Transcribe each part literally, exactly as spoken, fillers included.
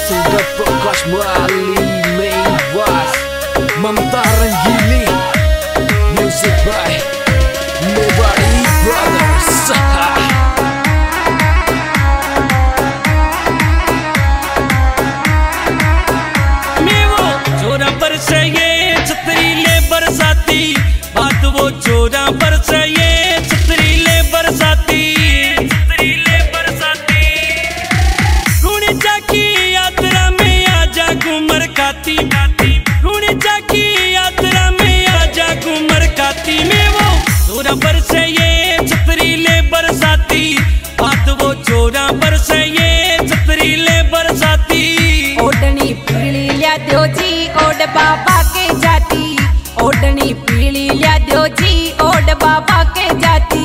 Sudah Prakash Wali Mewas Mamta Ranggili Music by Mewari Brothers. मेवो चोरा बरसे ये छतरीले बरसाती बात वो चोरा बरसे ये छतरीले बरसाती छतरीले बरसाती रूणी जाकी यात्रा में आजा घूमर खाती रूणी जाकी यात्रा में आजा घूमर खाती मेवो चोरा बरसे ये छतरीले बरसाती बात वो चोरा बरसे ये छतरीले बरसाती ओढ़नी पीली लिया दो जी ओढ़ बाबा के जाती ओढ़नी पीली लिया दो जी ओढ़ बाबा के जाती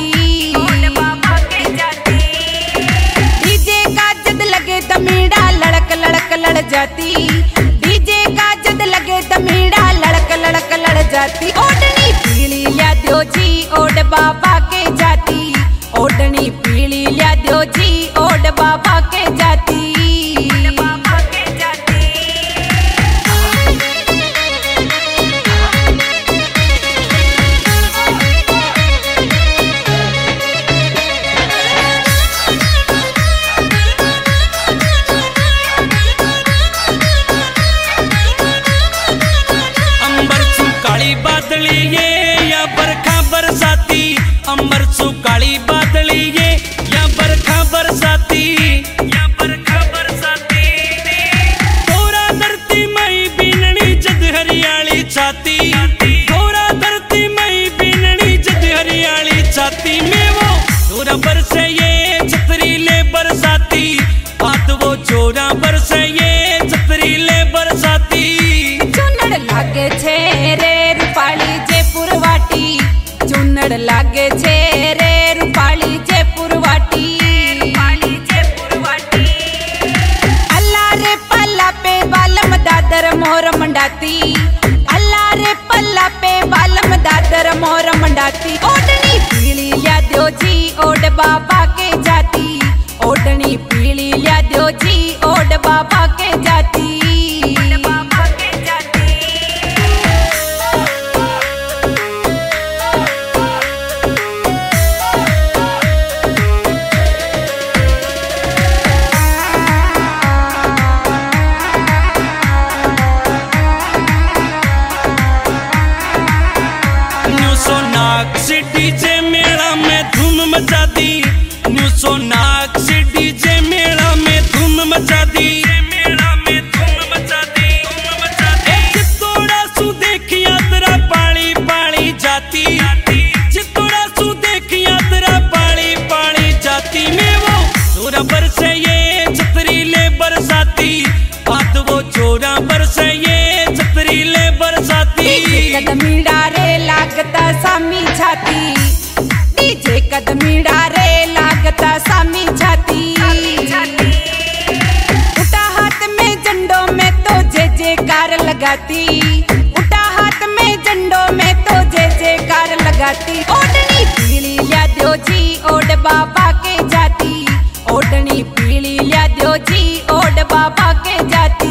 डीजे का जद लगे तमीड़ा लड़क लड़क लड़ जाती डीजे का जद लगे तमीड़ा लड़क लड़क लड़ जाती ओढ़नी पीली लिया दो जी ओढ़ बाबा के जाती ओढ़नी पीली लिया दो जी ओढ़ बाबा के जाती बादली ये या बरखा बरसाती अमर सुकाली बादली ये या बरखा बरसाती या बरखा बरसाती थोड़ा धरती मई बीननी जद हरियाली छाती थोड़ा धरती मई बीननी जद हरियाली छाती में वो चोरा बरसे ये छतरीले बरसाती बात वो चोरा बरसे ये छतरीले बरसाती चुनड़ लागे छे रे रूपाली जयपुर वाटी चुनड़ लागे छे रे रूपाली जयपुर वाटी अल्लाह रे पल्ला पे बालम दादर मोर मंडाती अल्लाह रे पल्ला पे बालम दादर मोर मंडाती ओढ़नी पीली लिया दो जी ओढ़ बाबा के जाती ओढ़नी पीली लिया दो जी ओढ़ बाबा के जाती सोनाक्षी डीजे मेला में धूम मचा दी न्यू सोनाक्षी डीजे मेला में धूम मचा दी मेला में धूम मचा दी धूम मचा दी चित्तोड़ा सु देखिया तेरा पाली पाली जाती चित्तोड़ा सु देखिया तेरा पाली पाली जाती में वो चोरा बरसे ये छतरीले बरसाती बात वो चोरा बरसे ये छतरीले बरसाती कदमीड़ा रे लागता सामी छाती डीजे कदमीड़ा रे लागता सामी छाती उठा हाथ में झंडों में तो जय जयकार लगाती उठा हाथ में झंडों में तो जय जयकार लगाती ओढ़नी पीली लिया दो जी ओढ़ बाबा के जाती ओढ़नी पीली लिया दो जी ओढ़ बाबा के जाती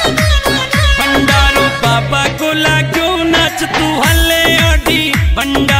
भंडारो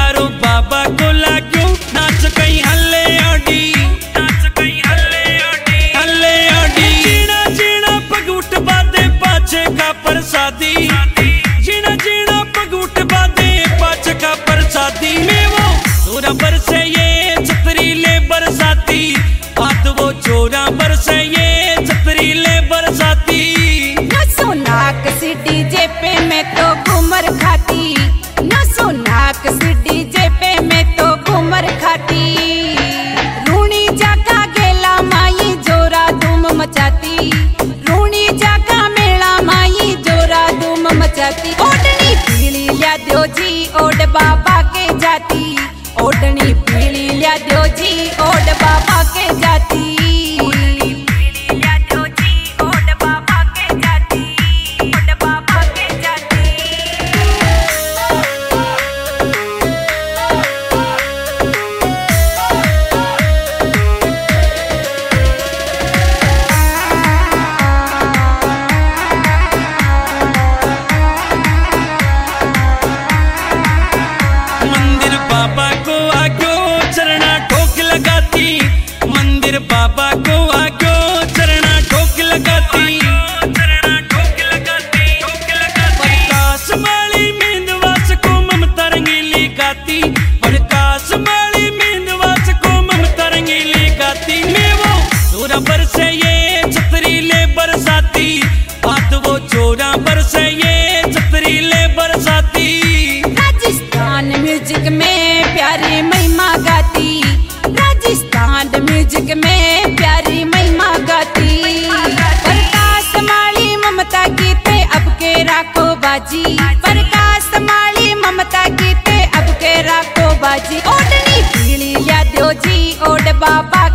साउंड म्यूजिक में प्यारी महिमा गाती। प्रकाश माली ममता गीते अब के राखो बाजी, प्रकाश माली ममता गीते अब के राखो बाजी। ओढ़नी पीली लिया दो जी ओढ़ बाबा